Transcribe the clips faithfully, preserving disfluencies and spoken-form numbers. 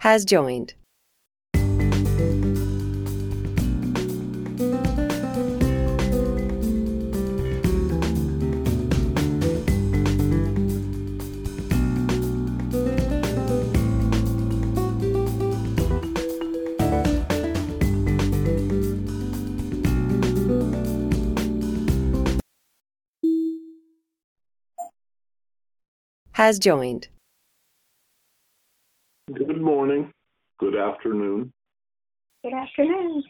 has joined. Has joined. Good morning. Good afternoon. Good afternoon.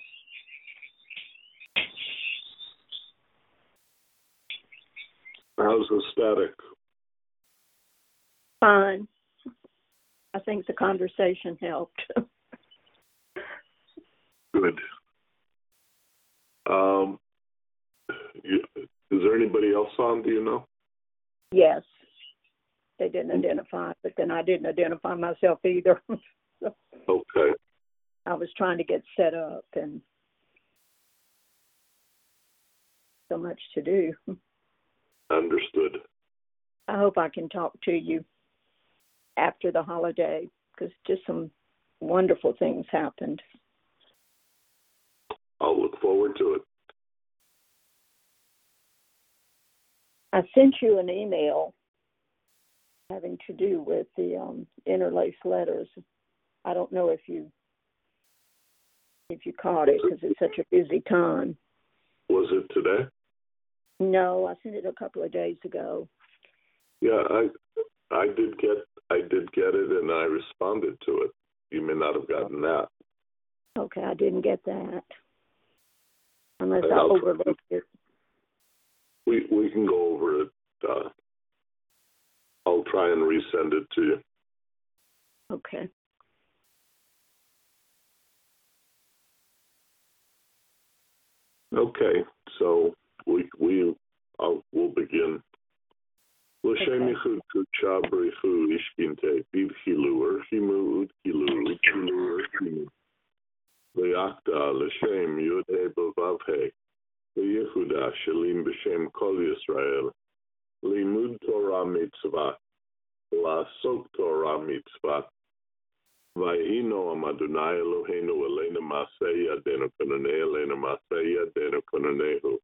How's the static? Fine. I think the conversation helped. Good. Um, you, is there anybody else on, do you know? Yes. They didn't identify, but then I didn't identify myself either. So Okay. I was trying to get set up and so much to do. Understood. I hope I can talk to you after the holiday because just some wonderful things happened. I'll look forward to it. I sent you an email having to do with the um, interlaced letters. I don't know if you if you caught it because it's such a busy time. Was it today? No, I sent it a couple of days ago. Yeah, I I did get I did get it and I responded to it. You may not have gotten that. Okay, I didn't get that. Unless And I I'll- overlooked it. We we can go over it. Uh, I'll try and resend it to you. Okay. Okay, so we we I'll, we'll begin. L'shem yichud kudsha b'richu ishkinte b'vchilu erchimu udkilu udkilu erchimu v'yakda l'shem yud he b'vav he v'yichuda shalim b'shem kol Yisrael limud Torah mitzvah la'asok Torah mitzvah v'yino am Adonai Eloheinu eleinu ma'aseh yadenu kononei eleinu ma'aseh yadenu kononehu.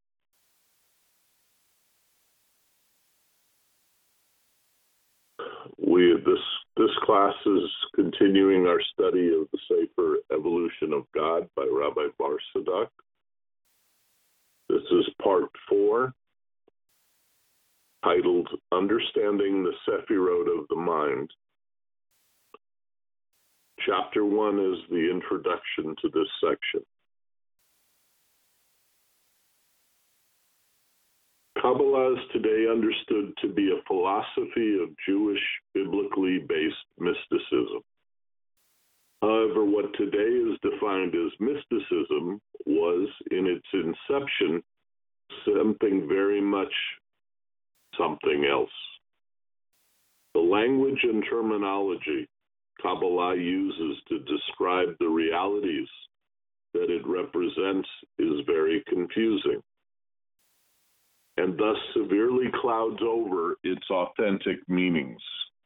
We this this class is continuing our study of the Sefer Evolution of God by Rabbi Bar Sadak. This is part four, titled Understanding the Sephirot of the Mind. Chapter one is the introduction to this section. Kabbalah is today understood to be a philosophy of Jewish, biblically based mysticism. However, what today is defined as mysticism was, in its inception, something very much something else. The language and terminology Kabbalah uses to describe the realities that it represents is very confusing, and thus severely clouds over its authentic meanings.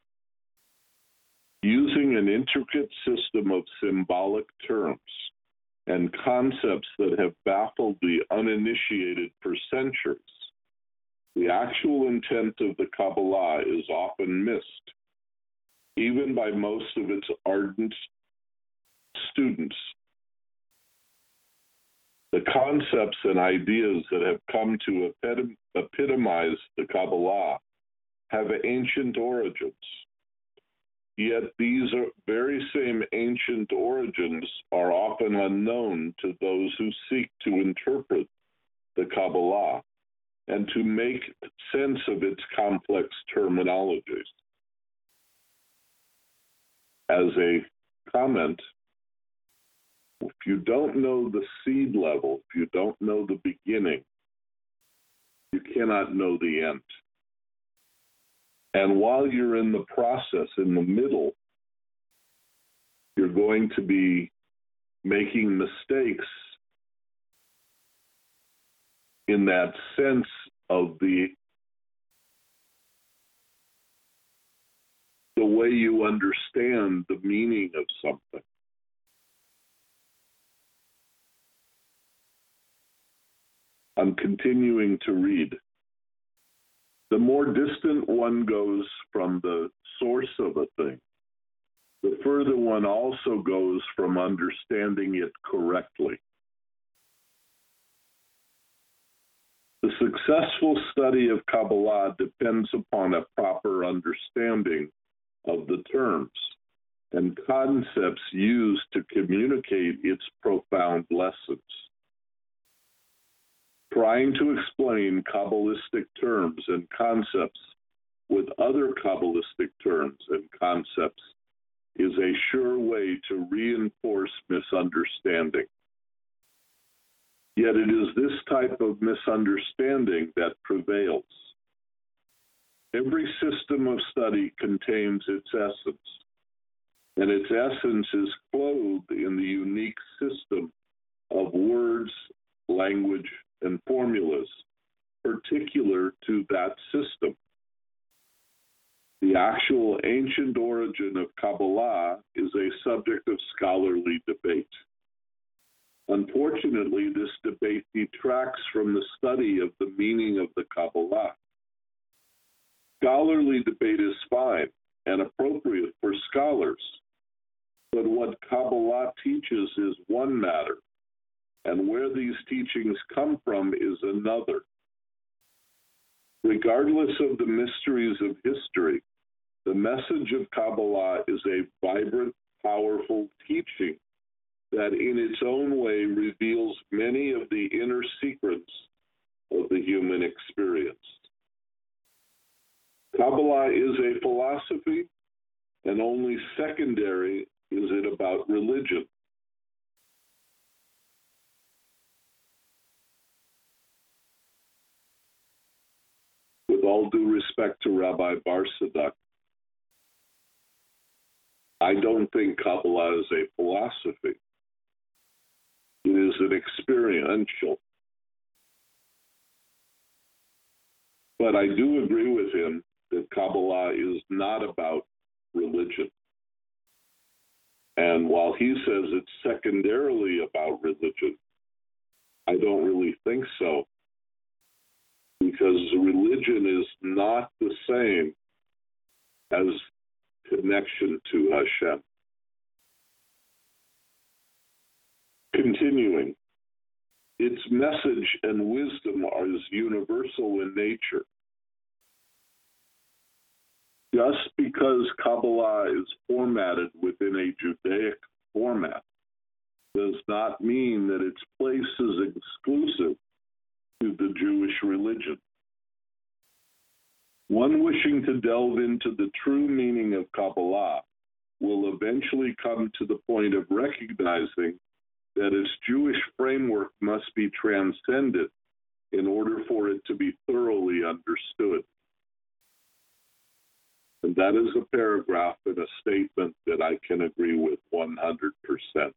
Using an intricate system of symbolic terms and concepts that have baffled the uninitiated for centuries, the actual intent of the Kabbalah is often missed, even by most of its ardent students. The concepts and ideas that have come to epitom- epitomize the Kabbalah have ancient origins. Yet these are very same ancient origins are often unknown to those who seek to interpret the Kabbalah and to make sense of its complex terminologies. As a comment, if you don't know the seed level, if you don't know the beginning, you cannot know the end. And while you're in the process, in the middle, you're going to be making mistakes in that sense of the, the way you to understand the meaning of something. I'm continuing to read. The more distant one goes from the source of a thing, the further one also goes from understanding it correctly. The successful study of Kabbalah depends upon a proper understanding of the terms and concepts used to communicate its profound lessons. Trying to explain Kabbalistic terms and concepts with other Kabbalistic terms and concepts is a sure way to reinforce misunderstanding. Yet it is this type of misunderstanding that prevails. Every system of study contains its essence, and its essence is clothed in the unique system of words, language, and formulas particular to that system. The actual ancient origin of Kabbalah is a subject of scholarly debate. Unfortunately, this debate detracts from the study of the meaning of the Kabbalah. Scholarly debate is fine and appropriate for scholars, but what Kabbalah teaches is one matter, and where these teachings come from is another. Regardless of the mysteries of history, the message of Kabbalah is a vibrant, powerful teaching that in its own way reveals many of the inner secrets of the human experience. Kabbalah is a philosophy, and only secondary is it about religion. With all due respect to Rabbi Barsaduk, I don't think Kabbalah is a philosophy. It is an experiential. But I do agree with him that Kabbalah is not about religion. And while he says it's secondarily about religion, I don't really think so, because religion is not the same as connection to Hashem. Continuing, its message and wisdom are as universal in nature. Just because Kabbalah is formatted within a Judaic format does not mean that its place is exclusive to the Jewish religion. One wishing to delve into the true meaning of Kabbalah will eventually come to the point of recognizing that its Jewish framework must be transcended in order for it to be thoroughly understood. And that is a paragraph and a statement that I can agree with one hundred percent.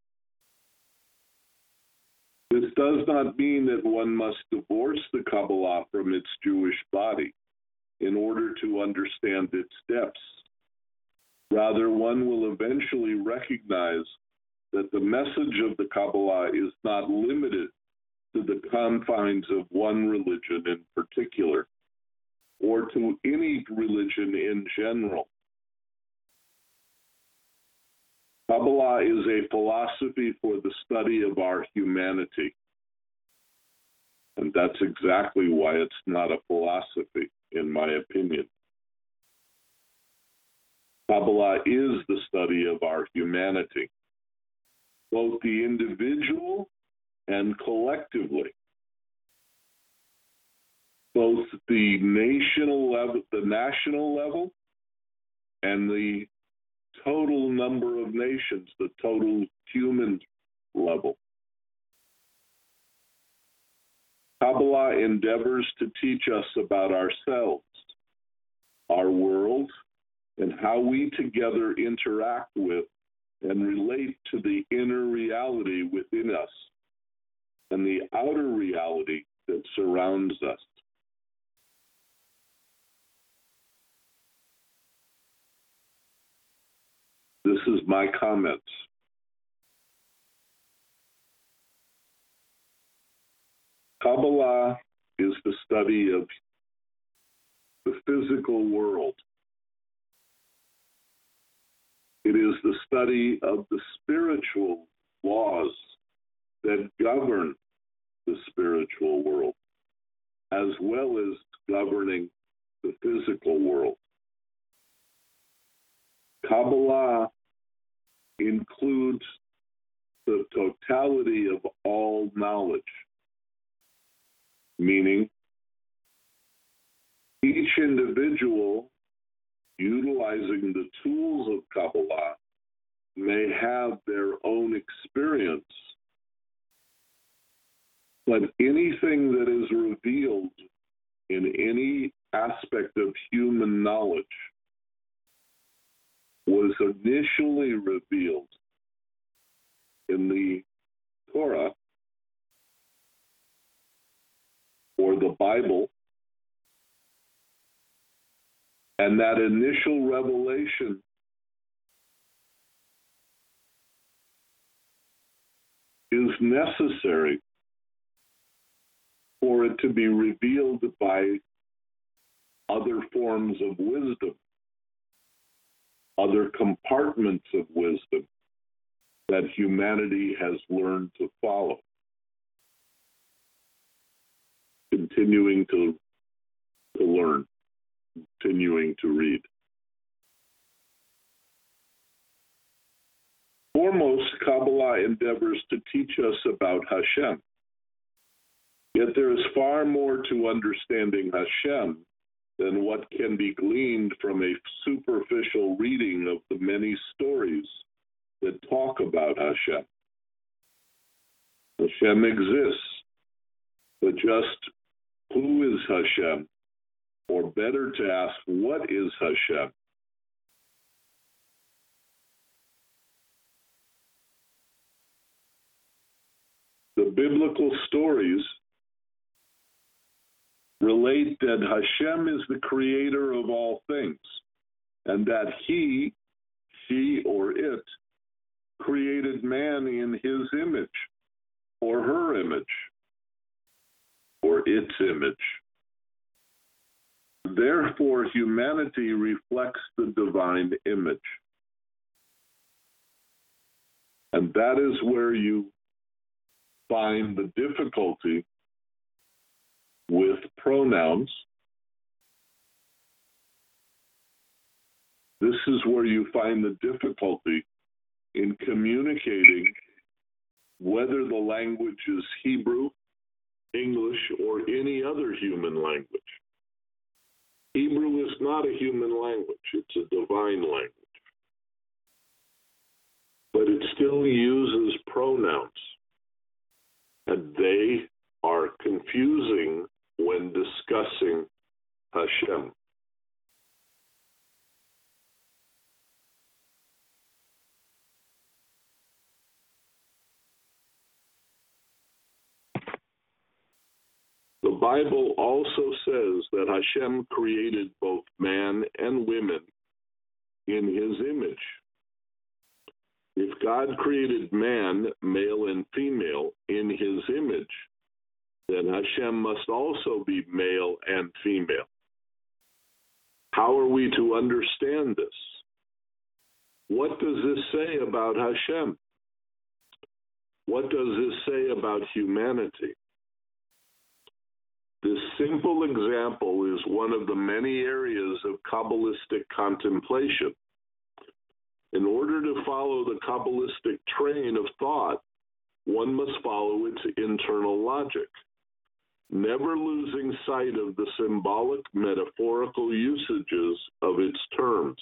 This does not mean that one must divorce the Kabbalah from its Jewish body in order to understand its depths. Rather, one will eventually recognize that the message of the Kabbalah is not limited to the confines of one religion in particular, or to any religion in general. Kabbalah is a philosophy for the study of our humanity. And that's exactly why it's not a philosophy, in my opinion. Kabbalah is the study of our humanity, both the individual and collectively. Both the national level, the national level, and the total number of nations, the total human level. Kabbalah endeavors to teach us about ourselves, our world, and how we together interact with and relate to the inner reality within us and the outer reality that surrounds us. This is my comments. Kabbalah is the study of the physical world. It is the study of the spiritual laws that govern the spiritual world, as well as governing the physical world. Kabbalah includes the totality of all knowledge, meaning each individual utilizing the tools of Kabbalah may have their own experience, but anything that is revealed in any aspect of human knowledge was initially revealed in the Torah or the Bible, and that initial revelation is necessary for it to be revealed by other forms of wisdom, other compartments of wisdom that humanity has learned to follow, continuing to, to learn, continuing to read. Foremost, Kabbalah endeavors to teach us about Hashem. Yet there is far more to understanding Hashem than what can be gleaned from a superficial reading of the many stories that talk about Hashem. Hashem exists, but just who is Hashem? Or better to ask, what is Hashem? The biblical stories relate that Hashem is the creator of all things, and that he, she, or it created man in his image, or her image, or its image. Therefore, humanity reflects the divine image. And that is where you find the difficulty with pronouns. This is where you find the difficulty in communicating whether the language is Hebrew, English, or any other human language. Hebrew is not a human language, it's a divine language. But it still uses pronouns, and they are confusing when discussing Hashem. The Bible also says that Hashem created both man and women in his image. If God created man, male and female, in his image, then Hashem must also be male and female. How are we to understand this? What does this say about Hashem? What does this say about humanity? This simple example is one of the many areas of Kabbalistic contemplation. In order to follow the Kabbalistic train of thought, one must follow its internal logic, never losing sight of the symbolic, metaphorical usages of its terms.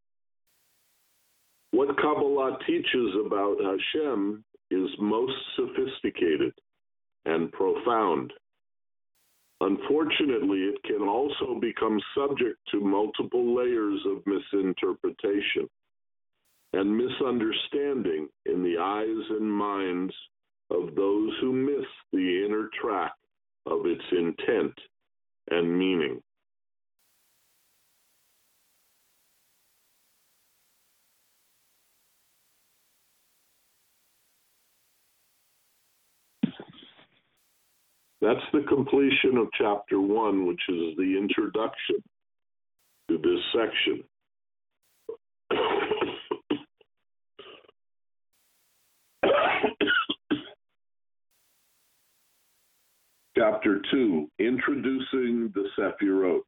What Kabbalah teaches about Hashem is most sophisticated and profound. Unfortunately, it can also become subject to multiple layers of misinterpretation and misunderstanding in the eyes and minds of those who miss the inner track of its intent and meaning. That's the completion of chapter one, which is the introduction to this section. Chapter two, introducing the Sephirot.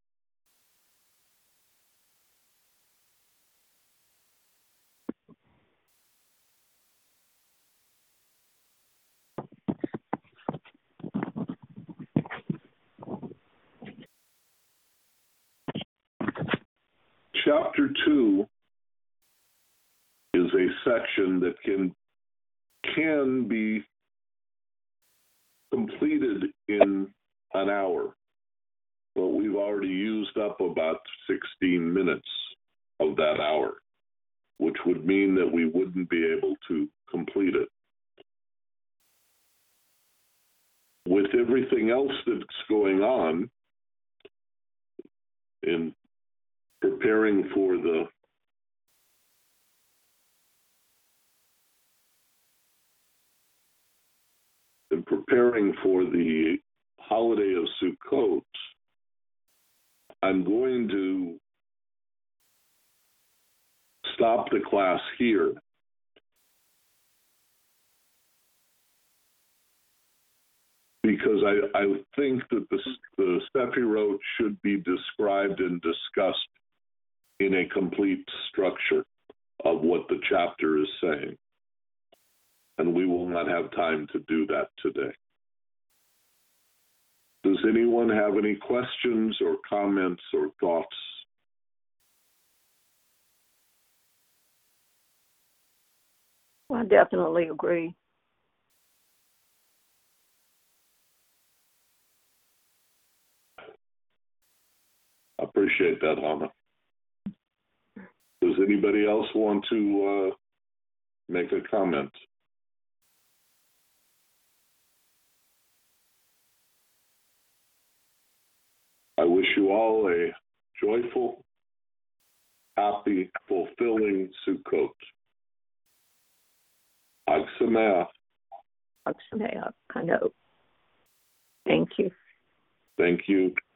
Chapter two is a section that can can be completed in an hour, but we've already used up about sixteen minutes of that hour, which would mean that we wouldn't be able to complete it. With everything else that's going on in preparing for the in preparing for the holiday of Sukkot, I'm going to stop the class here because I, I think that the, the Sephirot should be described and discussed in a complete structure of what the chapter is saying. And we will not have time to do that today. Does anyone have any questions or comments or thoughts? I definitely agree. I appreciate that, Hannah. Does anybody else want to uh, make a comment? I wish you all a joyful, happy, fulfilling Sukkot. Chag Sameach. Chag Sameach, I know. Thank you. Thank you.